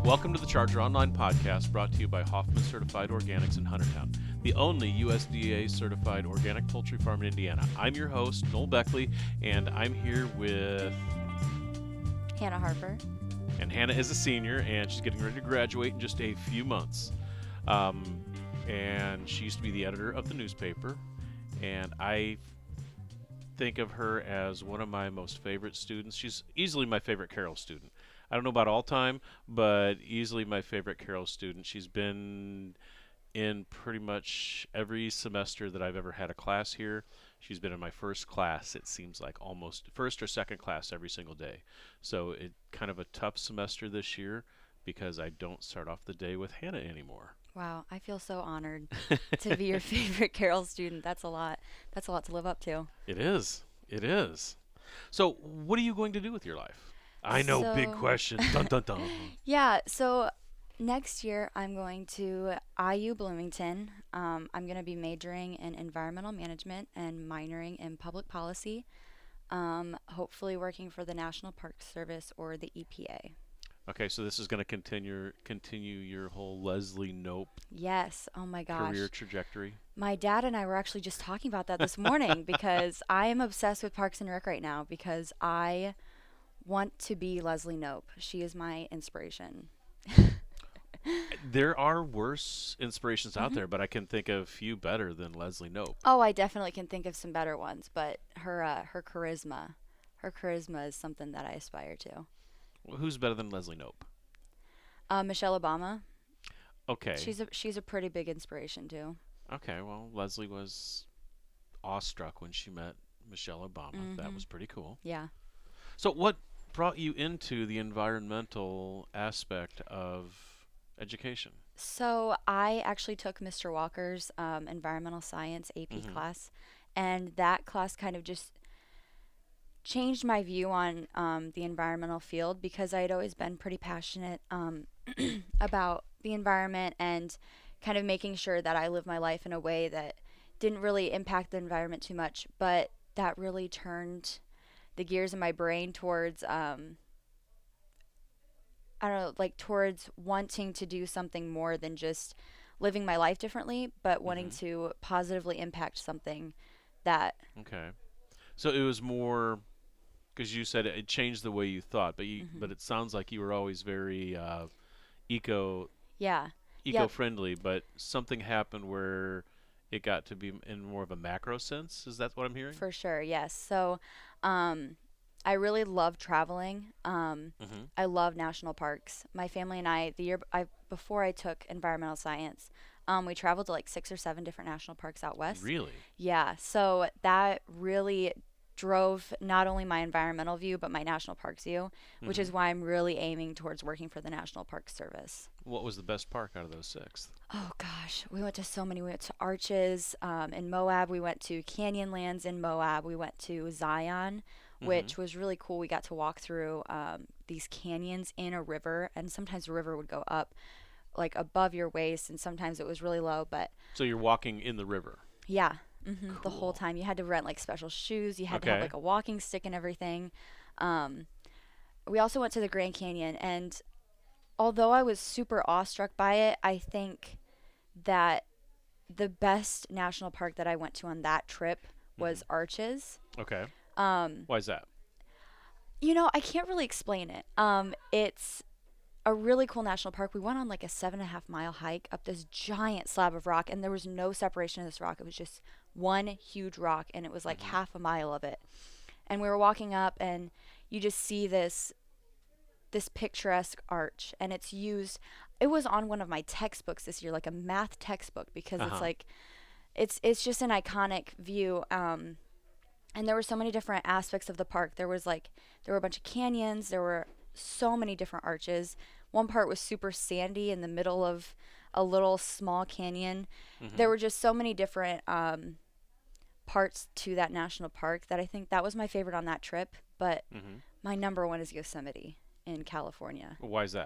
Welcome to the Charger Online podcast brought to you by Hoffman Certified Organics in Huntertown, the only USDA certified organic poultry farm in Indiana. I'm your host, Noel Beckley, and I'm here with Hannah Harper. And Hannah is a senior, and she's getting ready to graduate in just a few months. And she used to be the editor of the newspaper, and I think of her as one of my most favorite students. She's easily my favorite Carroll student. I don't know about all time, but easily my favorite Carroll student. She's been in pretty much every semester that I've ever had a class here. She's been in my first class, it seems like almost first or second class every single day. So it kind of a tough semester this year because I don't start off the day with Hannah anymore. Wow, I feel so honored to be your favorite Carroll student. That's a lot. That's a lot to live up to. It is. It is. So what are you going to do with your life? I know, big question. Dun, dun, dun. Yeah, so next year I'm going to IU Bloomington. I'm going to be majoring in environmental management and minoring in public policy, hopefully working for the National Park Service or the EPA. Okay, so this is going to continue your whole Leslie Knope Yes, oh my gosh. career trajectory. My dad and I were actually just talking about that this morning because I am obsessed with Parks and Rec right now because I want to be Leslie Knope. She is my inspiration. There are worse inspirations out there, but I can think of few better than Leslie Knope. Oh, I definitely can think of some better ones, but her charisma is something that I aspire to. Well, who's better than Leslie Knope? Michelle Obama. Okay. She's a pretty big inspiration too. Okay, well, Leslie was awestruck when she met Michelle Obama. That was pretty cool. Yeah. So what brought you into the environmental aspect of education? So I actually took Mr. Walker's environmental science AP class, and that class kind of just changed my view on the environmental field because I had always been pretty passionate about the environment and kind of making sure that I live my life in a way that didn't really impact the environment too much, but that really turned the gears in my brain towards I don't know, like towards wanting to do something more than just living my life differently, but wanting to positively impact something that. Okay. So it was more because you said it changed the way you thought, but it sounds like you were always very Yeah. eco-friendly, but something happened where it got to be in more of a macro sense. Is that what I'm hearing? For sure, yes. So, I really love traveling. I love national parks. My family and I, before I took environmental science, we traveled to like 6 or 7 different national parks out west. Really? Yeah. So that really drove not only my environmental view but my national parks view, which is why I'm really aiming towards working for the National Park Service. What was the best park out of those 6? Oh gosh, we went to so many. We went to Arches in Moab. We went to Canyonlands in Moab. We went to Zion, which was really cool. We got to walk through these canyons in a river, and sometimes the river would go up like above your waist, and sometimes it was really low. But So you're walking in the river. yeah, the Cool. whole time you had to rent like special shoes. You had to have Okay. like a walking stick and everything. We also went to the Grand Canyon, and although I was super awestruck by it, I think that the best national park that I went to on that trip was Arches. Okay. Why is that? I can't really explain it. It's a really cool national park. We went on like a 7.5 mile hike up this giant slab of rock, and there was no separation of this rock. It was just one huge rock, and it was like half a mile of it. And we were walking up, and you just see this picturesque arch, and it's used. It was on one of my textbooks this year, like a math textbook, because it's like it's just an iconic view. And there were so many different aspects of the park. There were a bunch of canyons. There were so many different arches. One part was super sandy in the middle of a little small canyon. There were just so many different parts to that national park that I think that was my favorite on that trip. But my number one is Yosemite in California. Why is that?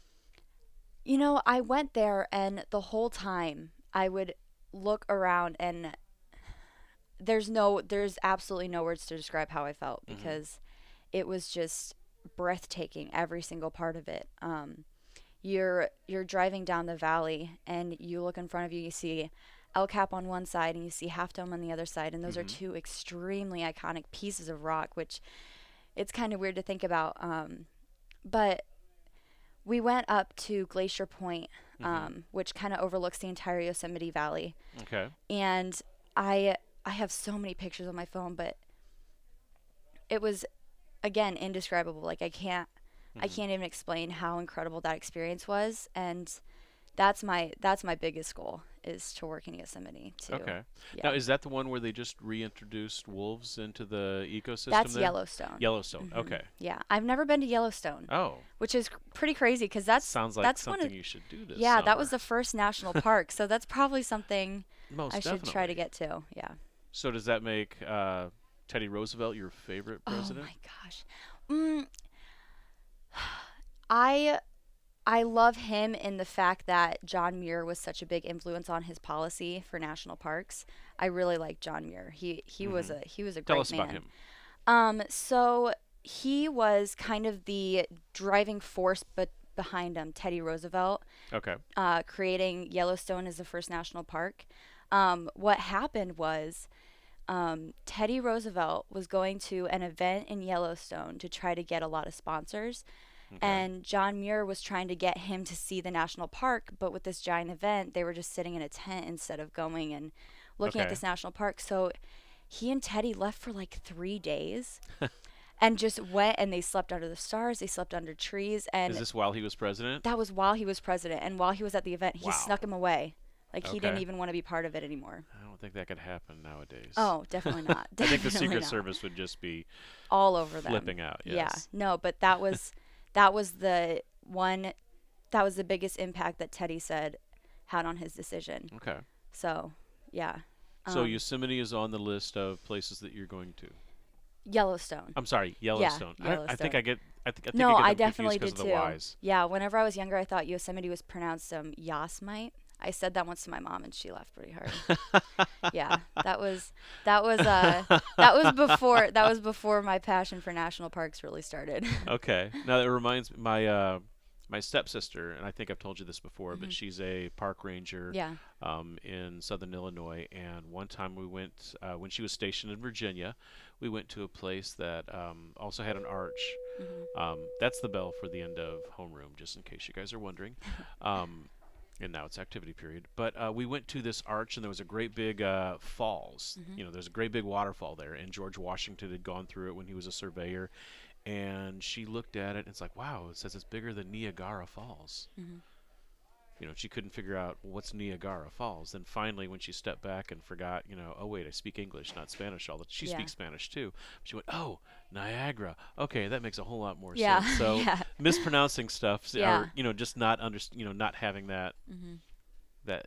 I went there, and the whole time I would look around, and there's absolutely no words to describe how I felt because it was just breathtaking, every single part of it. you're driving down the valley and you look in front of you, you see El Cap on one side and you see Half Dome on the other side, and those are Mm-hmm. two extremely iconic pieces of rock, which it's kind of weird to think about. But we went up to Glacier Point, Mm-hmm. which kind of overlooks the entire Yosemite Valley, Okay. and I have so many pictures on my phone, but it was again indescribable. Like I Mm-hmm. can't even explain how incredible that experience was, and that's my biggest goal is to work in Yosemite too. Okay. Now, Yeah. is that the one where they just reintroduced wolves into the ecosystem That's there? Yellowstone. Yellowstone. Okay. Yeah. I've never been to Yellowstone, Oh, which is pretty crazy because sounds like that's one of something you should do this yeah, that was summer. the first national park, so that's probably something I Most should try to definitely. get to. Yeah. So does that make Teddy Roosevelt your favorite Oh president? my gosh. Mm, I I love him in the fact that John Muir was such a big influence on his policy for national parks. I really like John Muir. Mm-hmm. He was a Tell great us about man. him. So he was kind of the driving force but behind Teddy Roosevelt, Okay. creating Yellowstone as the first national park. What happened was Teddy Roosevelt was going to an event in Yellowstone to try to get a lot of sponsors, Okay. and John Muir was trying to get him to see the national park, but with this giant event, they were just sitting in a tent instead of going and looking at Okay. this national park. So he and Teddy left for like 3 days and just went and they slept under the stars, they slept under trees, Is and this while he was president? that was while he was president. And while he was at the event, he Wow. snuck him away. Like he didn't Okay. even want to be part of it anymore. I don't think that could happen nowadays. Oh, definitely not. I think the Definitely Secret not. Service would just be All over them. flipping out. Yeah. Yes. No, but that was the one that was the biggest impact that Teddy said had on his decision. Okay. So, yeah. So Um, Yosemite is on the list of places that you're going to. Yellowstone. I'm sorry, Yellowstone. I think Yellowstone. I get. I think No, I get I them definitely confused did because of too. the Y's. Yeah, whenever I was younger, I thought Yosemite was pronounced Yasmite. I said that once to my mom, and she laughed pretty hard. Yeah, that was before my passion for national parks really started. Okay. Now that reminds me, my stepsister, and I think I've told you this before, but she's a park ranger Yeah. in Southern Illinois. And one time we went when she was stationed in Virginia, we went to a place that also had an arch. That's the bell for the end of homeroom, just in case you guys are wondering. And now it's activity period. But we went to this arch, and there was a great big falls. You know, there's a great big waterfall there, and George Washington had gone through it when he was a surveyor. And she looked at it, and it's like, wow, it says it's bigger than Niagara Falls. You know, she couldn't figure out what's Niagara Falls. Then finally, when she stepped back and forgot, oh wait, I speak English, not Spanish. All that she Yeah. speaks Spanish too. She went, oh, Niagara. Okay, that makes a whole lot more Yeah. sense. So Yeah. mispronouncing stuff, Yeah. or just not not having that Mm-hmm. that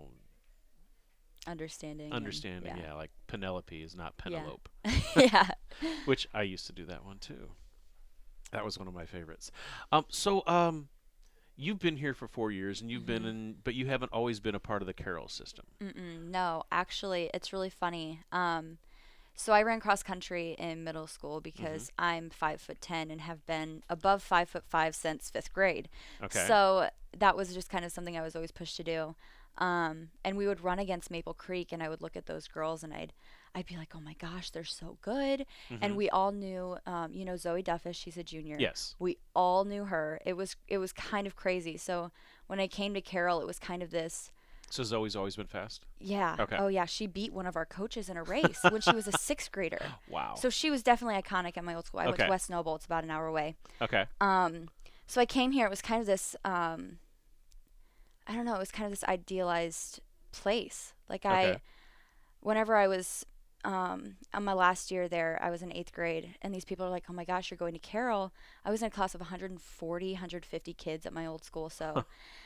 Understanding. understanding. And, Yeah, like Penelope is not Yeah. Penelope, Yeah. which I used to do that one too. That was one of my favorites. So you've been here for 4 years, and you've been in, but you haven't always been a part of the Carroll system. No, actually, it's really funny. So I ran cross country in middle school because I'm 5'10" and have been above 5'5" since 5th grade. Okay. So that was just kind of something I was always pushed to do. And we would run against Maple Creek, and I would look at those girls, and I'd be like, oh my gosh, they're so good. And we all knew, Zoe Duffus, she's a junior. Yes. We all knew her. It was kind of crazy. So when I came to Carroll, it was kind of this. So Zoe's always been fast. Yeah. Okay. Oh, yeah. She beat one of our coaches in a race when she was a 6th grader. Wow. So she was definitely iconic at my old school. I went Okay. to West Noble. It's about an hour away. Okay. So I came here. It was kind of this, I don't know, it was kind of this idealized place. Like Okay. whenever I was on my last year there, I was in 8th grade, and these people are like, oh my gosh, you're going to Carroll. I was in a class of 140, 150 kids at my old school. So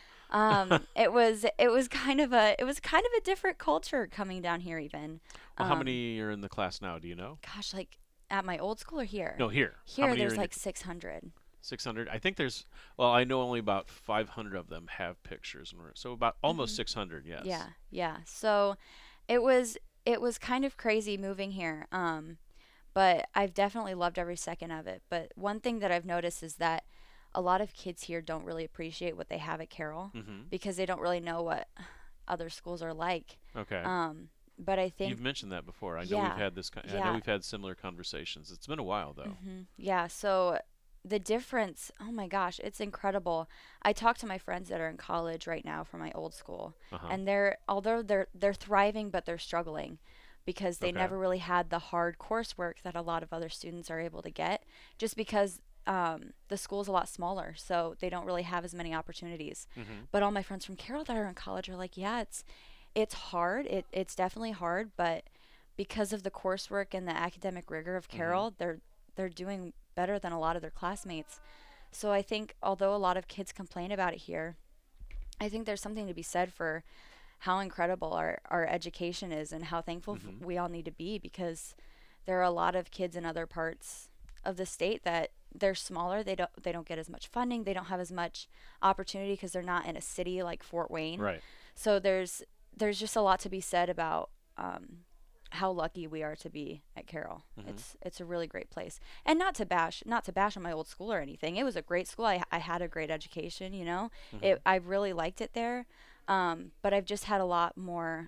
it was kind of a different culture coming down here even. Well, how many are in the class now? Do you know? Gosh, like at my old school or here? No, here. How Here many are there's in like 600. 600. I think there's. Well, I know only about 500 of them have pictures, and so about almost 600. Yes. Yeah, yeah. So it was kind of crazy moving here. But I've definitely loved every second of it. But one thing that I've noticed is that a lot of kids here don't really appreciate what they have at Carroll Mm-hmm. because they don't really know what other schools are like. Okay. But I think, You've mentioned that before. I know we've yeah, had this. I know yeah, we've had similar conversations. It's been a while though. yeah. So the difference, oh my gosh, it's incredible. I talk to my friends that are in college right now from my old school, Uh huh. and although they're thriving, but they're struggling because they Okay. never really had the hard coursework that a lot of other students are able to get, just because the school's a lot smaller, so they don't really have as many opportunities. Mm-hmm. But all my friends from Carroll that are in college are like, yeah, it's hard. It's definitely hard, but because of the coursework and the academic rigor of Mm-hmm. Carroll, they're doing better than a lot of their classmates. So I think although a lot of kids complain about it here, I think there's something to be said for how incredible our education is and how thankful Mm-hmm. we all need to be, because there are a lot of kids in other parts of the state that they're smaller, they don't get as much funding, they don't have as much opportunity because they're not in a city like Fort Wayne. Right. So there's just a lot to be said about how lucky we are to be at Carroll. Mm-hmm. It's a really great place, and not to bash on my old school or anything. It was a great school. I had a great education. Mm-hmm. I really liked it there, but I've just had a lot more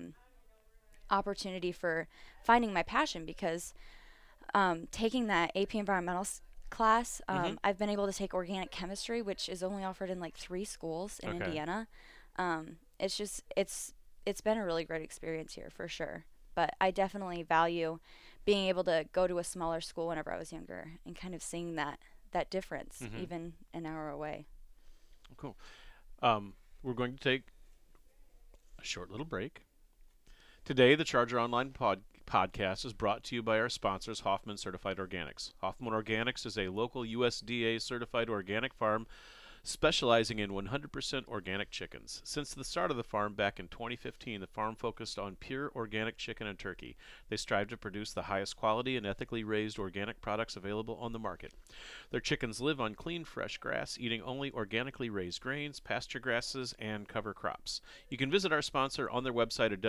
opportunity for finding my passion because taking that AP Environmental class, Mm-hmm. I've been able to take organic chemistry, which is only offered in like 3 schools in Okay. Indiana. It's just it's been a really great experience here for sure. But I definitely value being able to go to a smaller school whenever I was younger and kind of seeing that difference Mm-hmm. even an hour away. Cool. Um, we're going to take a short little break. Today, the Charger Online podcast is brought to you by our sponsors, Hoffman Certified Organics. Hoffman Organics is a local USDA certified organic farm specializing in 100% organic chickens. Since the start of the farm back in 2015, the farm focused on pure organic chicken and turkey. They strive to produce the highest quality and ethically raised organic products available on the market. Their chickens live on clean, fresh grass, eating only organically raised grains, pasture grasses, and cover crops. You can visit our sponsor on their website at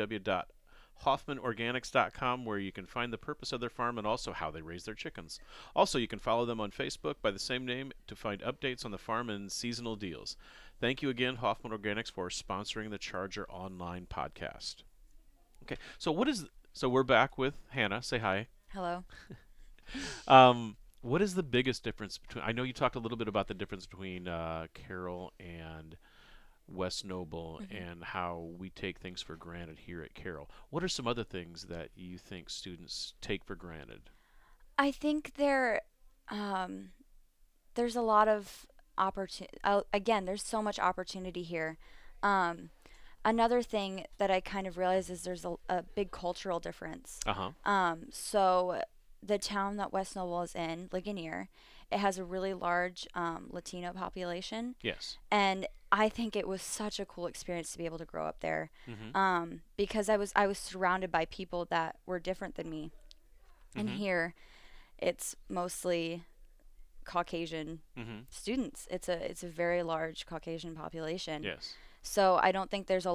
www.hoffmanorganics.com, where you can find the purpose of their farm and also how they raise their chickens. Also, you can follow them on Facebook by the same name to find updates on the farm and seasonal deals. Thank you again, Hoffman Organics, for sponsoring the Charger Online podcast. Okay, so we're back with Hannah. Say hi. Hello. What is the biggest difference between? I know you talked a little bit about the difference between Carroll and West Noble hmm and how we take things for granted here at Carroll. What are some other things that you think students take for granted? I think um, there's a lot of opportunity. Again, there's so much opportunity here. Um, Another thing that I kind of realize is there's a big cultural difference. Uh huh. So the town that West Noble is in, Ligonier, it has a really large Latino population, Yes. and I think it was such a cool experience to be able to grow up there, Mhm. because I was surrounded by people that were different than me, and Mhm. here it's mostly Caucasian Mhm. students. It's a very large Caucasian population. Yes. So I don't think there's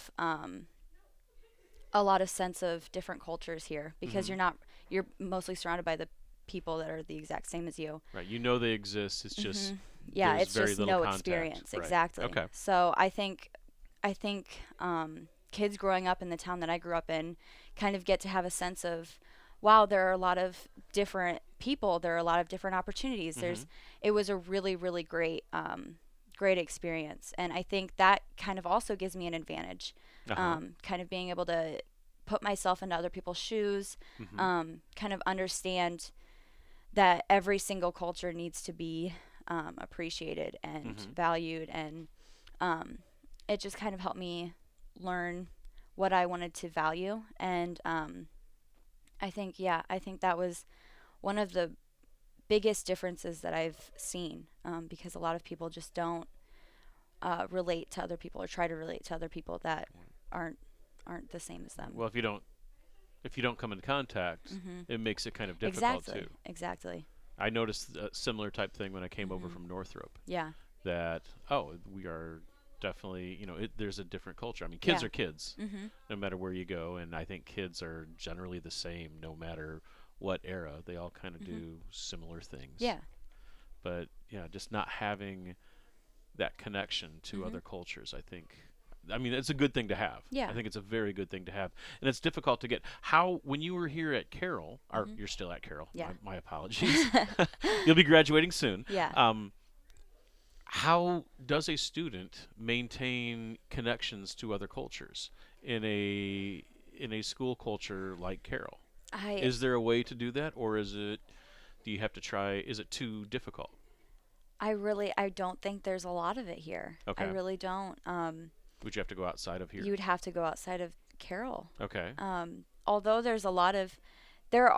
a lot of sense of different cultures here because Mhm. you're mostly surrounded by the people that are the exact same as you. Right. You know they exist. It's just Yeah, there's it's very just little no contact. experience Right. exactly. Okay. So I think kids growing up in the town that I grew up in kind of get to have a sense of, wow, there are a lot of different people, there are a lot of different opportunities. Mhm. It was a really really great experience, and I think that kind of also gives me an advantage, Uh huh. kind of being able to put myself into other people's shoes, Mhm. kind of understand that every single culture needs to be appreciated and Mhm. valued, and um, it just kind of helped me learn what I wanted to value. And I think that was one of the biggest differences that I've seen, because a lot of people just don't relate to other people or try to relate to other people that aren't aren't the same as them. Well, if you don't come in contact, hmm it makes it kind of difficult Exactly. too. Exactly. I noticed a similar type thing when I came over hmm from Northrop. Yeah. That we are definitely there's a different culture. I mean, kids Yeah. are kids, hmm no matter where you go, and I think kids are generally the same no matter what era. They all kind of hmm do similar things. Yeah. But yeah, just not having that connection to Mhm. other cultures. I mean, it's a good thing to have. I Yeah. think it's a very good thing to have, and it's difficult to get. How when you were here at Carroll, or Mhm. you're still at Carroll? Yeah. My apologies. You'll be graduating soon. Yeah. How does a student maintain connections to other cultures in a school culture like Carroll? I Is there a way to do that, or is it? Do you have to try? Is it too difficult? I don't think there's a lot of it here. I Okay. really don't. Would you have to go outside of here? You'd have to go outside of Carroll. Okay. Although there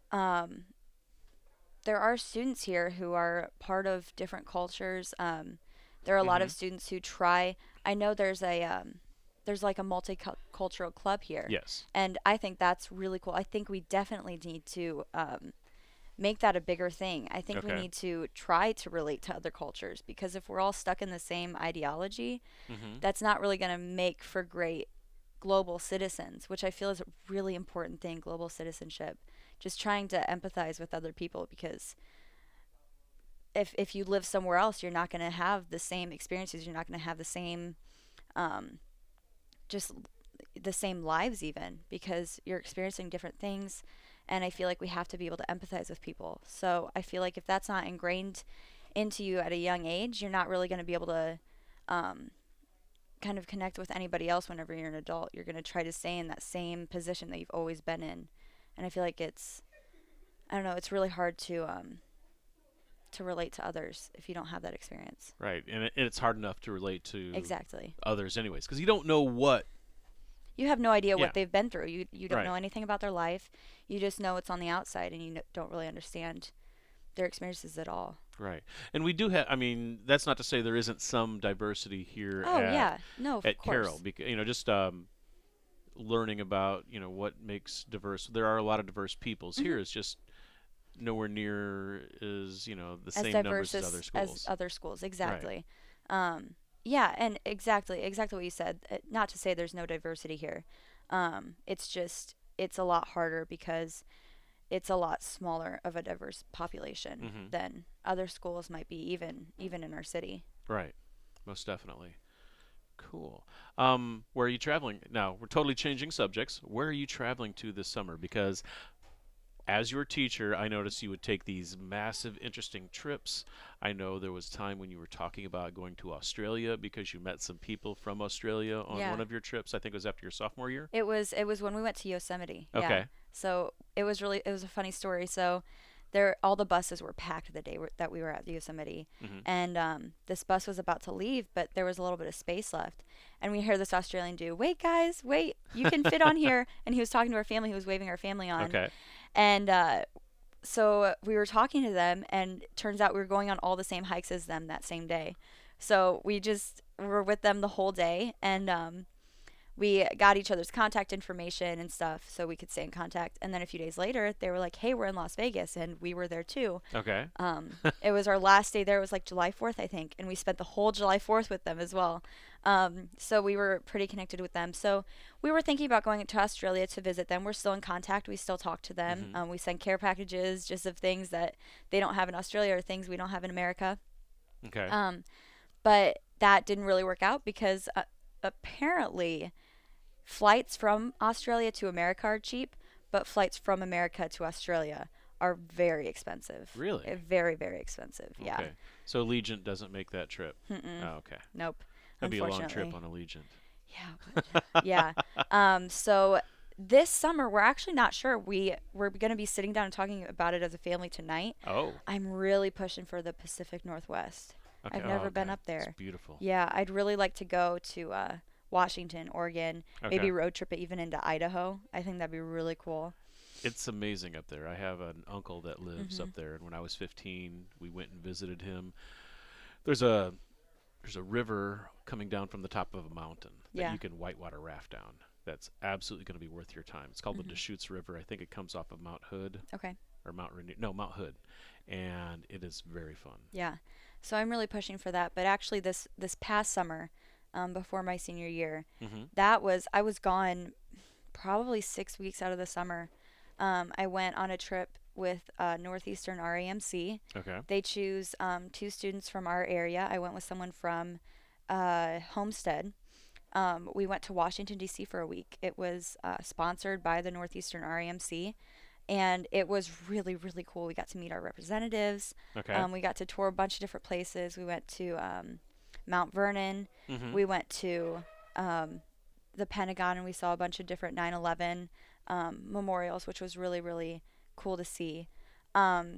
there are students here who are part of different cultures. There are a lot Mm-hmm. of students who try. I know there's like a multicultural club here, Yes. and I think that's really cool. I think we definitely need to make that a bigger thing. I think we Okay. need to try to relate to other cultures because if we're all stuck in the same ideology, Mm-hmm. that's not really going to make for great global citizens, which I feel is a really important thing, global citizenship. Just trying to empathize with other people because if you live somewhere else, you're not going to have the same experiences. You're not going to have the same, um, just the same lives, even because you're experiencing different things. And I feel like we have to be able to empathize with people. So I feel like if that's not ingrained into you at a young age, you're not really going to be able to um, kind of connect with anybody else whenever you're an adult. You're going to try to stay in that same position that you've always been in. And I feel like I don't know, it's really hard to relate to others if you don't have that experience. Right, and it's hard enough to relate to Exactly. others, anyways, because you don't know what. You have no idea Yeah. what they've been through. You don't Right. know anything about their life. You just know it's on the outside, and you don't really understand their experiences at all. Right, and we do have. I mean, that's not to say there isn't some diversity here Oh yeah, no, of at Carroll, course. because just learning about what makes diverse. There are a lot of diverse peoples Hmm. here. It's just nowhere near is the As same numbers diverse as other as schools. other schools, Right. exactly. Yeah, and exactly what you said. Not to say there's no diversity here. It's just it's a lot harder because it's a lot smaller of a diverse population Mm-hmm. than other schools might be, even in our city. Right. Most definitely. Cool. Where are you traveling? Now, we're totally changing subjects. Where are you traveling to this summer? Because as your teacher, I noticed you would take these massive, interesting trips. I know there was time when you were talking about going to Australia because you met some people from Australia on Yeah. one of your trips. I think it was after your sophomore year. It was when we went to Yosemite. Yeah. Okay. So it was a funny story. So there all the buses were packed the day that we were at Yosemite, Mm-hmm. and this bus was about to leave, but there was a little bit of space left, and we hear this Australian dude, "Wait, guys, wait, you can fit on here." And he was talking to our family. He was waving our family on, Okay. and so we were talking to them, and it turns out we were going on all the same hikes as them that same day. So we just were with them the whole day, and we got each other's contact information and stuff so we could stay in contact. And then a few days later, they were like, "Hey, we're in Las Vegas," and we were there too. Okay. It was our last day there. It was like July 4th, I think, and we spent the whole July 4th with them as well. So we were pretty connected with them. So we were thinking about going to Australia to visit them. We're still in contact. We still talk to them. Mm-hmm. We send care packages just of things that they don't have in Australia or things we don't have in America. Okay. Um, but that didn't really work out because apparently flights from Australia to America are cheap, but flights from America to Australia are very expensive. Really? Very, very expensive. Yeah. Okay. So Allegiant doesn't make that trip. Mm-mm. Oh, okay. Nope. That'd be a long Unfortunately. trip on Allegiant. Yeah. Yeah. So this summer we're actually not sure. We're going to be sitting down and talking about it as a family tonight. Oh. I'm really pushing for the Pacific Northwest. Okay. I've never been okay. up there. It's beautiful. Yeah, I'd really like to go to Washington, Oregon, Okay. maybe road trip it even into Idaho. I think that'd be really cool. It's amazing up there. I have an uncle that lives Hmm. up there, and when I was 15, we went and visited him. There's a river coming down from the top of a mountain that Yeah. you can whitewater raft down. That's absolutely going to be worth your time. It's called the Hmm. Deschutes River. I think it comes off of Mount Hood Okay. or Mount Rainier. No, Mount Hood, and it is very fun. Yeah. So I'm really pushing for that. But actually, this past summer, before my senior year, Mm-hmm. I was gone probably 6 weeks out of the summer. I went on a trip with Northeastern RAMC. Okay. They choose 2 students from our area. I went with someone from Homestead. We went to Washington, D.C. for a week. It was sponsored by the Northeastern RAMC, and it was really, really cool. We got to meet our representatives. Okay. We got to tour a bunch of different places. We went to Mount Vernon. Mm-hmm. We went to the Pentagon, and we saw a bunch of different 9/11 memorials, which was really, really cool to see. Um,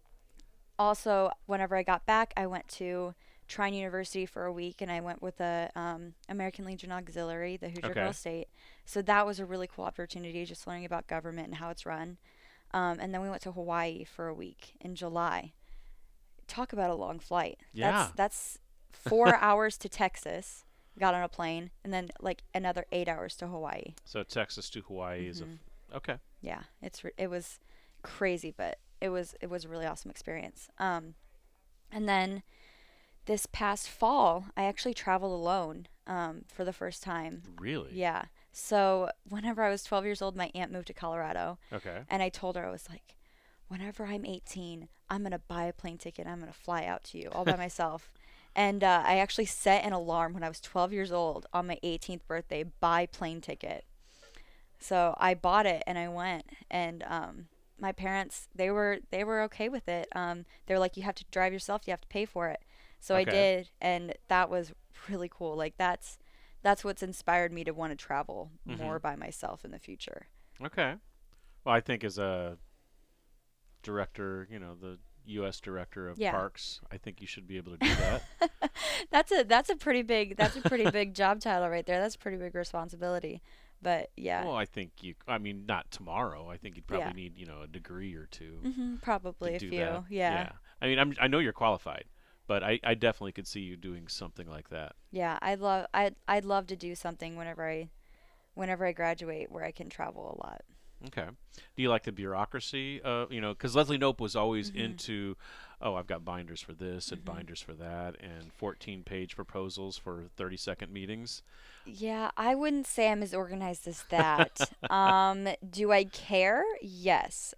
Also, whenever I got back, I went to Trine University for a week, and I went with the American Legion Auxiliary, the Hoosier Okay. Girls State. So that was a really cool opportunity, just learning about government and how it's run. And then we went to Hawaii for a week in July. Talk about a long flight. Yeah. That's 4 hours to Texas. Got on a plane, and then like another 8 hours to Hawaii. So Texas to Hawaii is Hmm. okay. Yeah, it was crazy, but it was a really awesome experience. And then this past fall, I actually traveled alone for the first time. Really? Yeah. So whenever I was 12 years old, my aunt moved to Colorado, Okay. and I told her, I was like, whenever I'm 18, I'm gonna buy a plane ticket. I'm gonna fly out to you all by myself. And I actually set an alarm when I was 12 years old on my 18th birthday, buy plane ticket. So I bought it and I went, and my parents they were okay with it. They were like, you have to drive yourself, you have to pay for it. So I Okay. did, and that was really cool. Like that's what's inspired me to want to travel Mm-hmm. more by myself in the future. Okay. Well, I think as a director, the U.S. director of Yeah. parks, I think you should be able to do that. That's a pretty big job title right there. That's a pretty big responsibility. But yeah. Well, I think I mean, not tomorrow. I think you'd probably Yeah. need, a degree or two Probably to a do few. that. Yeah. I mean, I know you're qualified, but I definitely could see you doing something like that. Yeah, I'd love to do something whenever I graduate where I can travel a lot. Okay. Do you like the bureaucracy? Because Leslie Knope was always Mhm. into, oh, I've got binders for this and Mhm. binders for that, and 14-page proposals for 30-second meetings. Yeah, I wouldn't say I'm as organized as that. Do I care? Yes.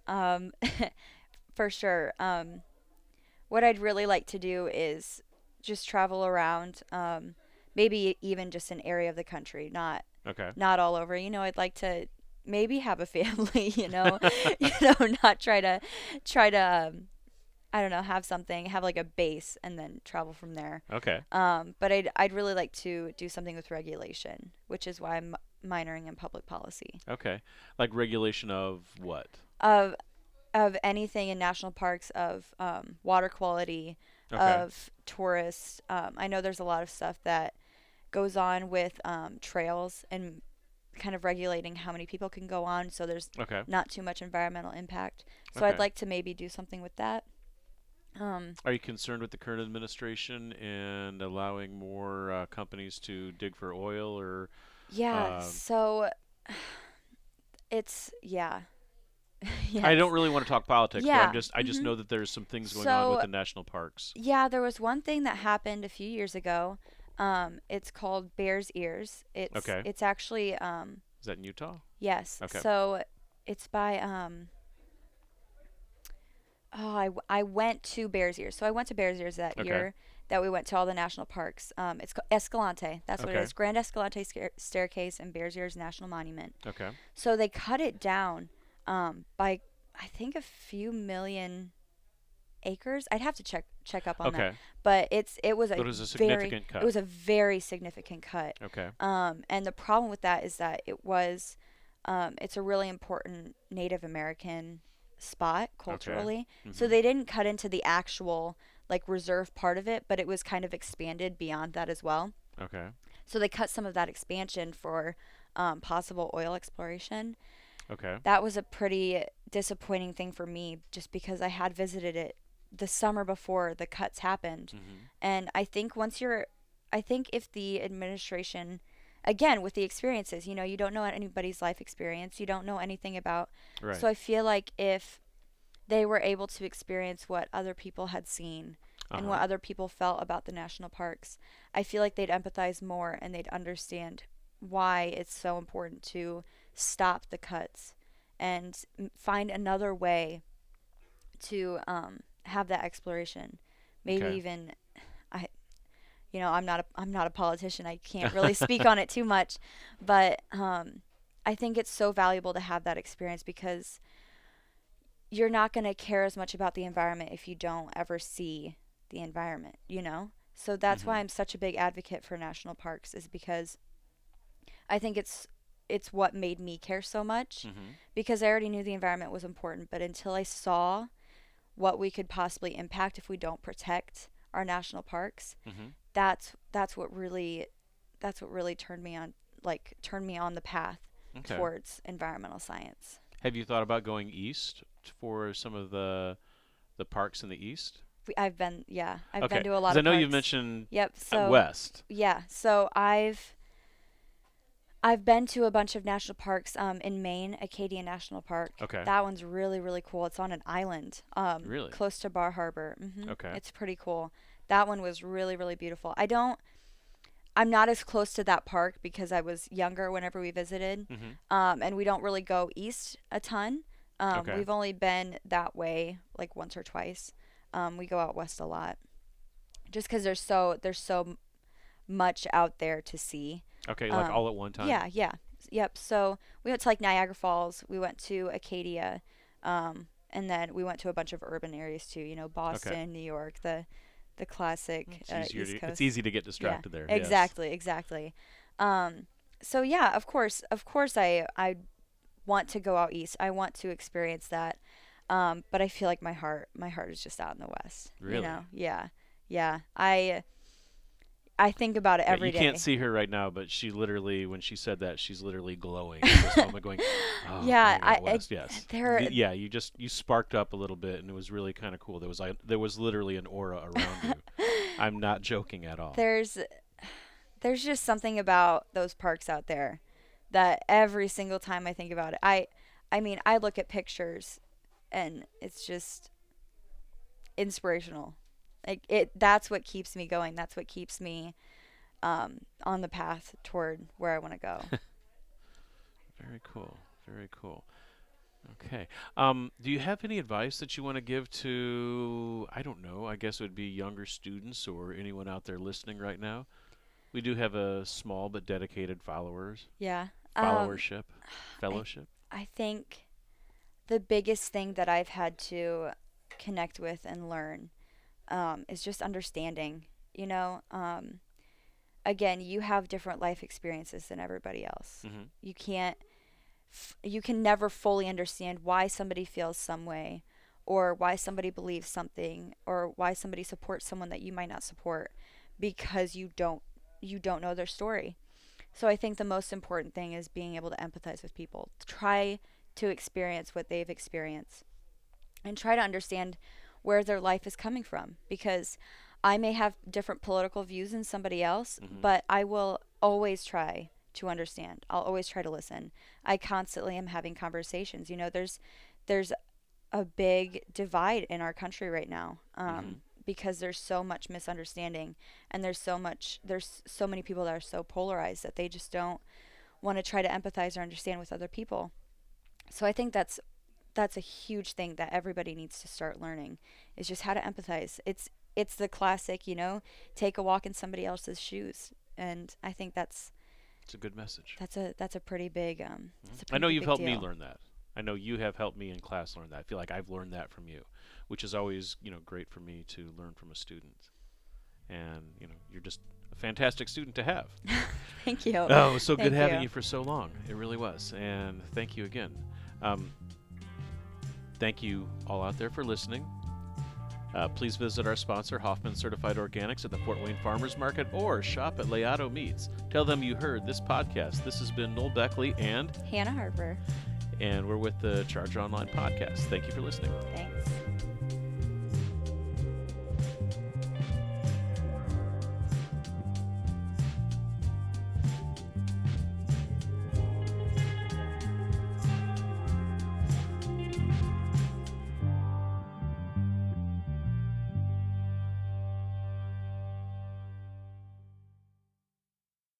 For sure. What I'd really like to do is just travel around, maybe even just an area of the country, not Okay. not all over. I'd like to maybe have a family, not try to I don't know, have like a base and then travel from there. Okay. But I'd really like to do something with regulation, which is why I'm minoring in public policy. Okay. Like regulation of what? Of anything in national parks, of water quality, Okay. of tourists. I know there's a lot of stuff that goes on with trails and kind of regulating how many people can go on, so there's Okay. not too much environmental impact. So I'd Okay. like to maybe do something with that. Um, Are you concerned with the current administration and allowing more companies to dig for oil or? yeah, Um, so yeah. I Yes. don't really want to talk politics, but Yeah. I just hmm know that there's some things going on with So the national parks. yeah, there was one thing that happened a few years ago. It's called Bears Ears. It's Okay. it's actually Is that in Utah? yes. Okay. So it's by oh, I went to Bears Ears. So I went to Bears Ears that Okay. year that we went to all the national parks. It's called Escalante. That's what it Okay. is. Grand Escalante Staircase and Bears Ears National Monument. Okay. So they cut it down by I think a few million acres. I'd have to check up on that. Okay. But it was But a it was a very significant cut. it was a very significant cut. Okay. And the problem with that is that it's a really important Native American spot culturally. So Mhm. they didn't cut into the actual like reserve part of it, but it was kind of expanded beyond that as well. Okay. So they cut some of that expansion for possible oil exploration. Okay. That was a pretty disappointing thing for me just because I had visited it the summer before the cuts happened. Mhm. And I think if the administration, again, with the experiences, you don't know anybody's life experience, you don't know anything about. Right. So I feel like if they were able to experience what other people had seen and what Uh-huh. other people felt about the national parks, I feel like they'd empathize more and they'd understand why it's so important to stop the cuts and find another way to have that exploration. Maybe Okay. even I I'm not a politician. I can't really speak on it too much, but I think it's so valuable to have that experience because you're not going to care as much about the environment if you don't ever see the environment, you know? So that's why Mhm. I'm such a big advocate for national parks is because I think it's what made me care so much Mhm. because I already knew the environment was important, but until I saw what we could possibly impact if we don't protect our national parks, Mhm. that's what really turned me on the path Okay. towards environmental science. Have you thought about going east for some of the parks in the east? I've been Okay, to a because lot I of know you've parks. mentioned Yep. So west. yeah, so I've been to a bunch of national parks in Maine, Acadia National Park. Okay. That one's really, really cool. It's on an island Really? close to Bar Harbor. Okay. It's pretty cool. That one was really, really beautiful. I'm not as close to that park because I was younger whenever we visited, Mhm. and we don't really go east a ton. Okay. We've only been that way like once or twice. We go out west a lot just because there's so much out there to see. Okay, like Um, all at one time? yeah, yeah, yep. So we went to like Niagara Falls. We went to Acadia, and then we went to a bunch of urban areas too. You know, Okay. Boston, New York, the classic East It's Coast. easy to get Yeah, distracted there. Yes. exactly, exactly. Um, so yeah, of course, I want to go out east. I want to experience that. But I feel like my heart is just out in the west. You Really? know, yeah, yeah. I think about it Yeah, every you can't day. see her right now, but she literally, when she said that, she's literally glowing at this moment, going, "Oh, Yeah, going out west." Yes. there. Yeah, you sparked up a little bit, and it was really kind of cool. There was literally an aura around you. I'm not joking at all. there's there's just something about those parks out there that every single time I think about it, I mean, I look at pictures and it's just inspirational. Like that's what keeps me going. That's what keeps me on the path toward where I want to go. Very cool. Very cool. Okay. Do you have any advice that you want to give to, I don't know, I guess it would be younger students or anyone out there listening right now? We do have a small but dedicated Yeah. followership, I fellowship. I think the biggest thing that I've had to connect with and learn is just understanding. You know, again, you have different life experiences than everybody else. Hmm. You can't, you can never fully understand why somebody feels some way, or why somebody believes something, or why somebody supports someone that you might not support, because you don't know their story. So I think the most important thing is being able to empathize with people. Try to experience what they've experienced and try to understand where their life is coming from, because I may have different political views than somebody else, Hmm. but I will always try to understand. I'll always try to listen. I constantly am having conversations. You know, there's a big divide in our country right now, Hmm. because there's so much misunderstanding, and there's so many people that are so polarized that they just don't want to try to empathize or understand with other people. So I think that's a huge thing that everybody needs to start learning, is just how to empathize. It's the classic, you know, take a walk in somebody else's shoes, and I think It's a good message. that's a pretty big Mhm. that's a I pretty know you've big helped me deal. learn that. I know you have helped me in class learn that. I feel like I've learned that from you, which is always, great for me to learn from a student. And, you're just a fantastic student to have. Thank you. Oh, it was so good Thank having you. you for so long. It really was. And thank you again. Um, thank you all out there for listening. Please visit our sponsor, Hoffman Certified Organics, at the Fort Wayne Farmers Market, or shop at Leato Meats. Tell them you heard this podcast. This has been Noel Beckley, and Hannah Harper. we're with the Charger Online podcast. Thank you for listening. Thanks.